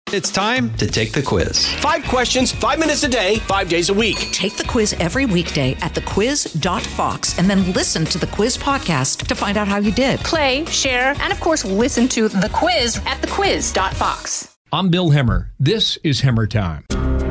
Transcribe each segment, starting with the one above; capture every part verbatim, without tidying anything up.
It's time to take the quiz. Five questions, five minutes a day, five days a week. Take the quiz every weekday at the quiz dot fox and then listen to the quiz podcast to find out how you did. Play, share, and of course, listen to the quiz at the quiz dot fox. I'm Bill Hemmer. This is Hemmer Time.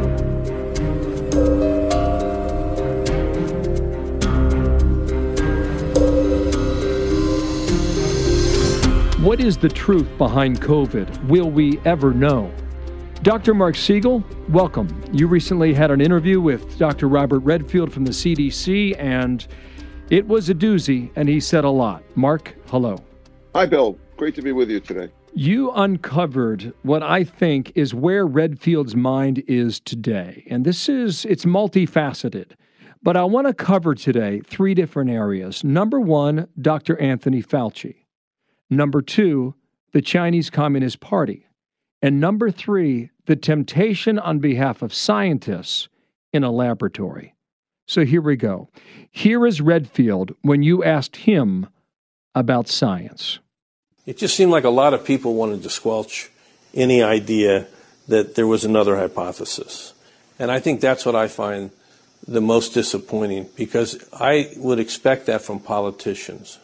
What is the truth behind COVID? Will we ever know? Doctor Mark Siegel, welcome. You recently had an interview with Doctor Robert Redfield from the C D C, and it was a doozy, and he said a lot. Mark, hello. Hi, Bill. Great to be with you today. You uncovered what I think is where Redfield's mind is today, and this is, it's multifaceted. But I want to cover today three different areas. Number one, Doctor Anthony Fauci. Number two, the Chinese Communist Party. And number three, the temptation on behalf of scientists in a laboratory. So here we go. Here is Redfield when you asked him about science. It just seemed like a lot of people wanted to squelch any idea that there was another hypothesis. And I think that's what I find the most disappointing, because I would expect that from politicians.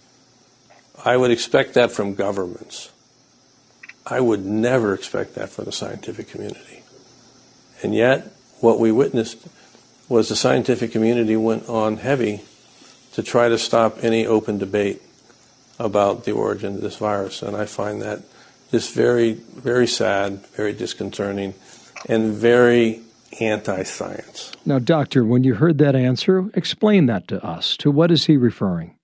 I would expect that from governments. I would never expect that from the scientific community. And yet, what we witnessed was the scientific community went on heavy to try to stop any open debate about the origin of this virus. And I find that just very, very sad, very disconcerting, and very anti-science. Now, Doctor, when you heard that answer, explain that to us. To what is he referring?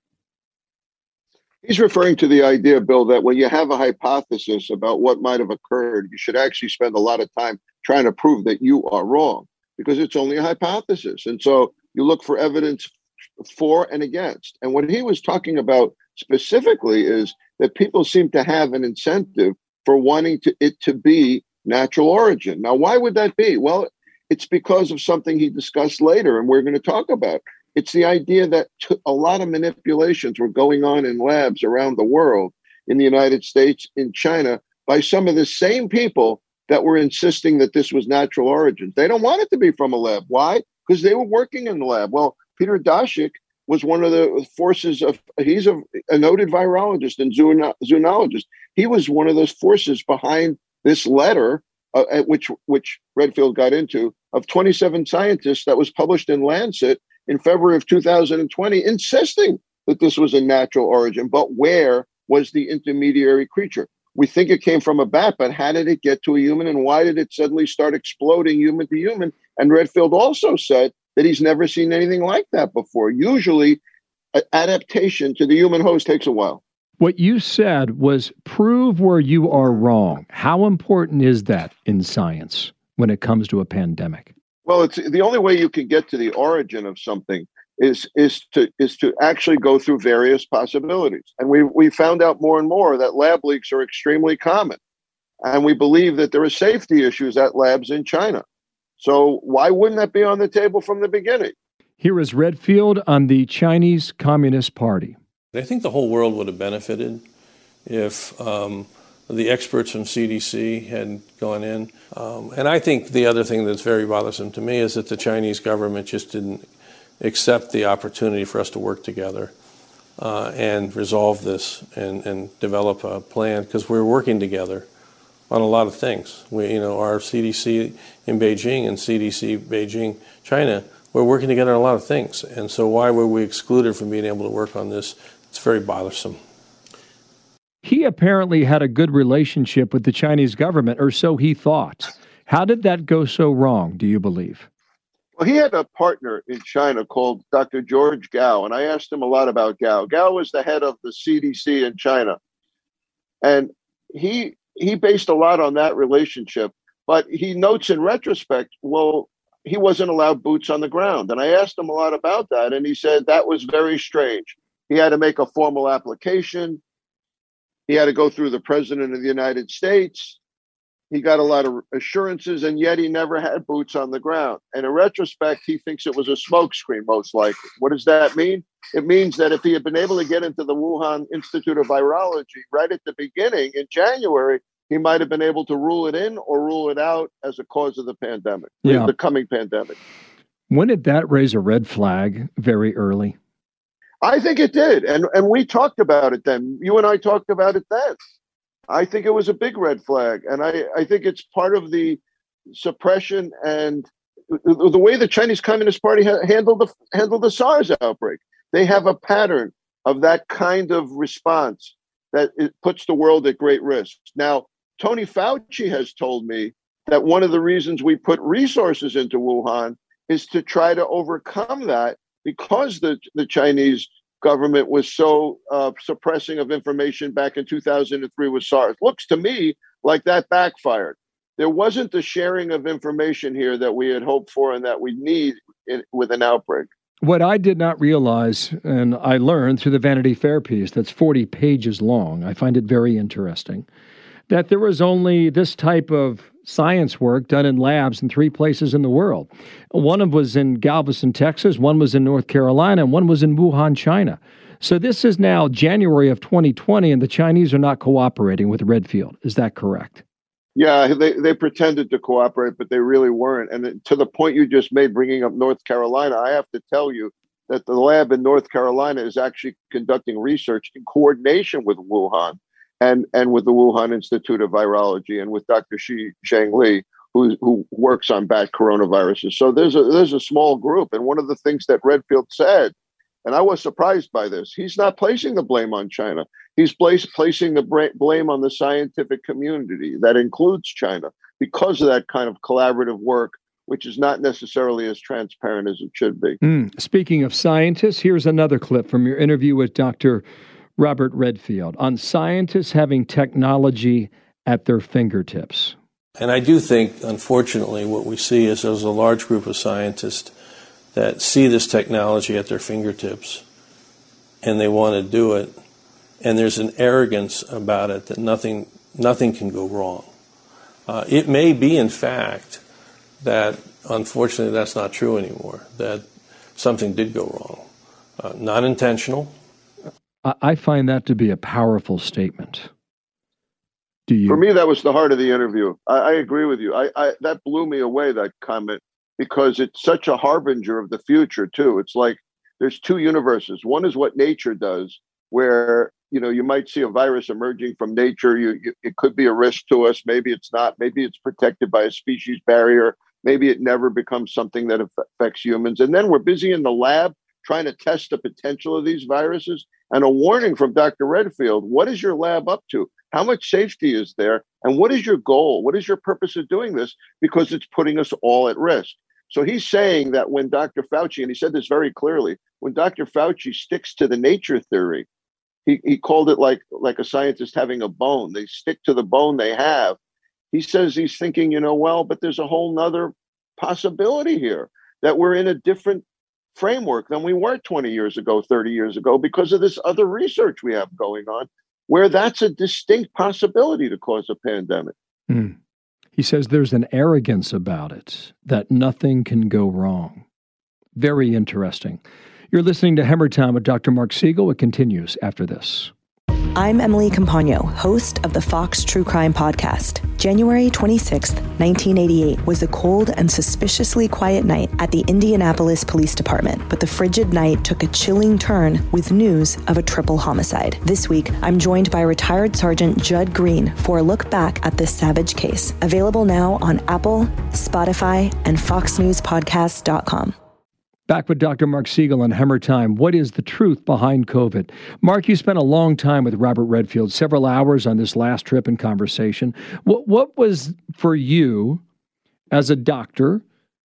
He's referring to the idea, Bill, that when you have a hypothesis about what might have occurred, you should actually spend a lot of time trying to prove that you are wrong, because it's only a hypothesis. And so you look for evidence for and against. And what he was talking about specifically is that people seem to have an incentive for wanting to, it to be natural origin. Now, why would that be? Well, it's because of something he discussed later, and we're going to talk about. It's the idea that t- a lot of manipulations were going on in labs around the world, in the United States, in China, by some of the same people that were insisting that this was natural origins. They don't want it to be from a lab. Why? Because they were working in the lab. Well, Peter Daszak was one of the forces of, he's a, a noted virologist and zoono- zoonologist. He was one of those forces behind this letter, uh, at which, which Redfield got into, of twenty-seven scientists that was published in Lancet in February of two thousand twenty, insisting that this was a natural origin. But where was the intermediary creature? We think it came from a bat, but how did it get to a human, and why did it suddenly start exploding human to human? And Redfield also said that he's never seen anything like that before. Usually, adaptation to the human host takes a while. What you said was prove where you are wrong. How important is that in science when it comes to a pandemic? Well, it's the only way you can get to the origin of something is is to is to actually go through various possibilities. And we we found out more and more that lab leaks are extremely common. And we believe that there are safety issues at labs in China. So why wouldn't that be on the table from the beginning? Here is Redfield on the Chinese Communist Party. I think the whole world would have benefited if um, the experts from C D C had gone in. Um, and I think the other thing that's very bothersome to me is that the Chinese government just didn't accept the opportunity for us to work together uh, and resolve this and, and develop a plan, because we're working together on a lot of things. We, you know, our C D C in Beijing and C D C Beijing, China, we're working together on a lot of things. And so why were we excluded from being able to work on this? It's very bothersome. He apparently had a good relationship with the Chinese government, or so he thought. How did that go so wrong, do you believe? Well, he had a partner in China called Doctor George Gao, and I asked him a lot about Gao. Gao was the head of the C D C in China, and he he based a lot on that relationship. But he notes in retrospect, well, he wasn't allowed boots on the ground. And I asked him a lot about that, and he said that was very strange. He had to make a formal application. He had to go through the president of the United States. He got a lot of assurances, and yet he never had boots on the ground. And in retrospect, he thinks it was a smokescreen, most likely. What does that mean? It means that if he had been able to get into the Wuhan Institute of Virology right at the beginning in January, he might have been able to rule it in or rule it out as a cause of the pandemic, yeah. the, the coming pandemic. Wouldn't that raise a red flag very early? I think it did. And, and we talked about it then. You and I talked about it then. I think it was a big red flag. And I, I think it's part of the suppression and the, the way the Chinese Communist Party ha- handled the handled the SARS outbreak. They have a pattern of that kind of response that it puts the world at great risk. Now, Tony Fauci has told me that one of the reasons we put resources into Wuhan is to try to overcome that because the, the Chinese government was so uh, suppressing of information back in two thousand three with SARS. Looks to me like that backfired. There wasn't the sharing of information here that we had hoped for and that we need in, with an outbreak. What I did not realize, and I learned through the Vanity Fair piece that's forty pages long, I find it very interesting, that there was only this type of science work done in labs in three places in the world. One of was in Galveston, Texas, one was in North Carolina, and one was in Wuhan, China. So this is now January of twenty twenty, and the Chinese are not cooperating with Redfield. Is that correct? Yeah, they, they pretended to cooperate, but they really weren't. And to the point you just made, bringing up North Carolina, I have to tell you that the lab in North Carolina is actually conducting research in coordination with Wuhan and, and with the Wuhan Institute of Virology and with Doctor Shi Zhengli, who, who works on bat coronaviruses. So there's a, there's a small group. And one of the things that Redfield said, and I was surprised by this, he's not placing the blame on China. He's place, placing the blame on the scientific community that includes China because of that kind of collaborative work, which is not necessarily as transparent as it should be. Mm. Speaking of scientists, here's another clip from your interview with Doctor Robert Redfield on scientists having technology at their fingertips. And I do think, unfortunately, what we see is there's a large group of scientists that see this technology at their fingertips and they want to do it. And there's an arrogance about it that nothing nothing can go wrong. Uh, it may be, in fact, that unfortunately that's not true anymore, that something did go wrong. Uh, not intentional. I find that to be a powerful statement. Do you? For me, that was the heart of the interview. I, I agree with you. I, I that blew me away, that comment, because it's such a harbinger of the future, too. It's like there's two universes. One is what nature does, where you know, you might see a virus emerging from nature. You, you, it could be a risk to us. Maybe it's not. Maybe it's protected by a species barrier. Maybe it never becomes something that affects humans. And then we're busy in the lab trying to test the potential of these viruses. And a warning from Doctor Redfield, what is your lab up to? How much safety is there? And what is your goal? What is your purpose of doing this? Because it's putting us all at risk. So he's saying that when Doctor Fauci, and he said this very clearly, when Doctor Fauci sticks to the nature theory, He, he called it like like a scientist having a bone. They stick to the bone they have. He says he's thinking, you know, well, but there's a whole nother possibility here that we're in a different framework than we were twenty years ago, thirty years ago, because of this other research we have going on, where that's a distinct possibility to cause a pandemic. Mm. He says there's an arrogance about it, that nothing can go wrong. Very interesting. You're listening to Hammer Time with Doctor Mark Siegel. It continues after this. I'm Emily Campagno, host of the Fox True Crime Podcast. January twenty-sixth, nineteen eighty-eight was a cold and suspiciously quiet night at the Indianapolis Police Department, but the frigid night took a chilling turn with news of a triple homicide. This week, I'm joined by retired Sergeant Judd Green for a look back at this savage case. Available now on Apple, Spotify, and fox news podcast dot com. Back with Doctor Mark Siegel on Hammer Time. What is the truth behind COVID? Mark, you spent a long time with Robert Redfield, several hours on this last trip and conversation. What, what was for you as a doctor,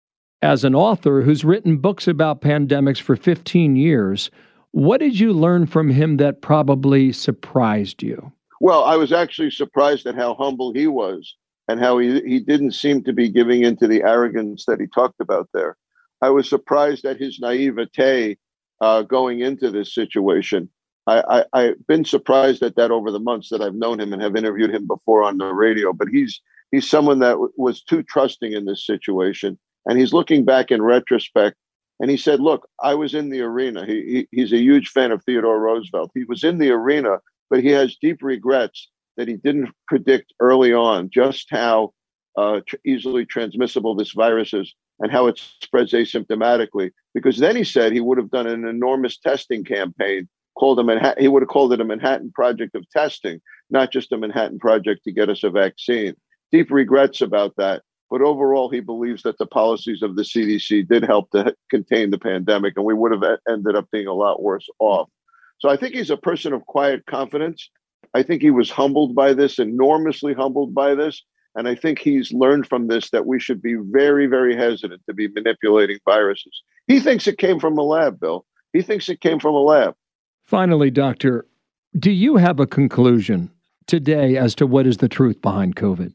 as an author who's written books about pandemics for fifteen years, what did you learn from him that probably surprised you? Well, I was actually surprised at how humble he was and how he, he didn't seem to be giving into the arrogance that he talked about there. I was surprised at his naivete uh, going into this situation. I, I, I've been surprised at that over the months that I've known him and have interviewed him before on the radio. But he's he's someone that w- was too trusting in this situation. And he's looking back in retrospect. And he said, look, I was in the arena. He, he He's a huge fan of Theodore Roosevelt. He was in the arena, but he has deep regrets that he didn't predict early on just how uh, tr- easily transmissible this virus is and how it spreads asymptomatically. Because then he said he would have done an enormous testing campaign, called a Manhattan, he would have called it a Manhattan Project of testing, not just a Manhattan Project to get us a vaccine. Deep regrets about that. But overall, he believes that the policies of the C D C did help to contain the pandemic, and we would have ended up being a lot worse off. So I think he's a person of quiet confidence. I think he was humbled by this, enormously humbled by this. And I think he's learned from this that we should be very, very hesitant to be manipulating viruses. He thinks it came from a lab, Bill. He thinks it came from a lab. Finally, Doctor, do you have a conclusion today as to what is the truth behind COVID?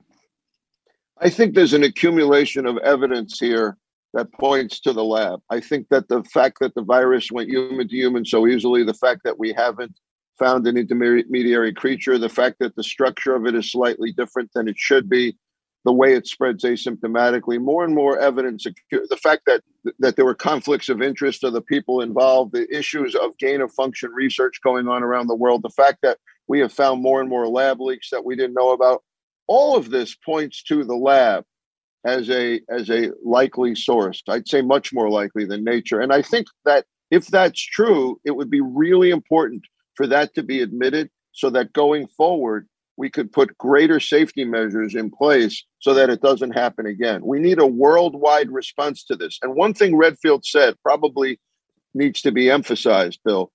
I think there's an accumulation of evidence here that points to the lab. I think that the fact that the virus went human to human so easily, the fact that we haven't found an intermediary creature, the fact that the structure of it is slightly different than it should be, the way it spreads asymptomatically, more and more evidence, the fact that that there were conflicts of interest of the people involved, the issues of gain of function research going on around the world, the fact that we have found more and more lab leaks that we didn't know about. All of this points to the lab as a as a likely source. I'd say much more likely than nature. And I think that if that's true, it would be really important for that to be admitted so that going forward, we could put greater safety measures in place so that it doesn't happen again. We need a worldwide response to this. And one thing Redfield said probably needs to be emphasized, Bill.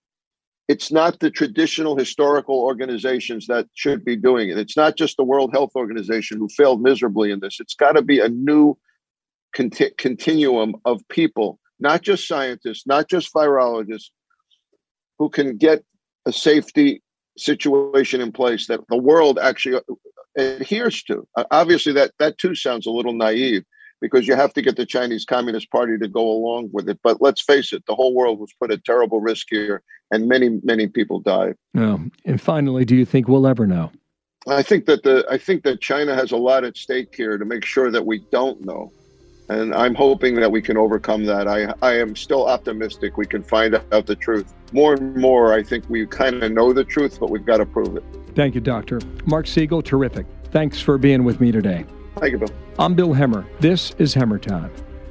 It's not the traditional historical organizations that should be doing it. It's not just the World Health Organization who failed miserably in this. It's got to be a new conti- continuum of people, not just scientists, not just virologists, who can get a safety situation in place that the world actually adheres to. Uh, obviously, that, that too sounds a little naive, because you have to get the Chinese Communist Party to go along with it. But let's face it, the whole world was put at terrible risk here, and many, many people died. Oh, and finally, do you think we'll ever know? I think that the I think that China has a lot at stake here to make sure that we don't know. And I'm hoping that we can overcome that. I, I am still optimistic we can find out the truth. More and more, I think we kind of know the truth, but we've got to prove it. Thank you, Doctor Mark Siegel, terrific. Thanks for being with me today. Thank you, Bill. I'm Bill Hemmer. This is Hemmer Time.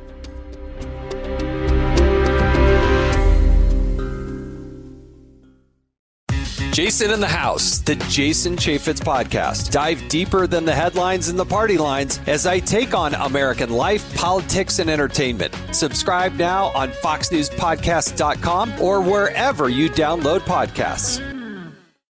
Jason in the House, the Jason Chaffetz Podcast. Dive deeper than the headlines and the party lines as I take on American life, politics, and entertainment. Subscribe now on fox news podcast dot com or wherever you download podcasts.